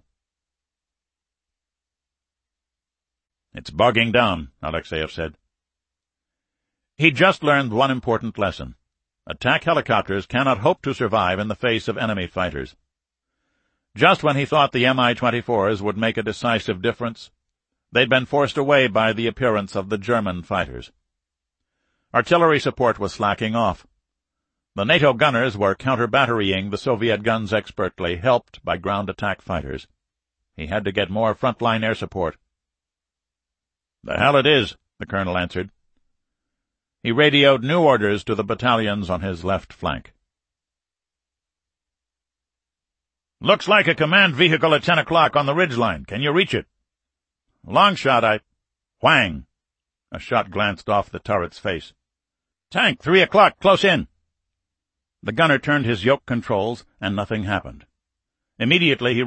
"It's bogging down," Alexeyev said. He'd just learned one important lesson. Attack helicopters cannot hope to survive in the face of enemy fighters. Just when he thought the Mi-24s would make a decisive difference, they'd been forced away by the appearance of the German fighters. Artillery support was slacking off. The NATO gunners were counter-batterying the Soviet guns expertly, helped by ground attack fighters. He had to get more front-line air support. "The hell it is," the colonel answered. He radioed new orders to the battalions on his left flank. "Looks like a command vehicle at 10 o'clock on the ridgeline. Can you reach it?" Long shot, Whang! A shot glanced off the turret's face. Tank, 3 o'clock, close in. The gunner turned his yoke controls, and nothing happened. Immediately he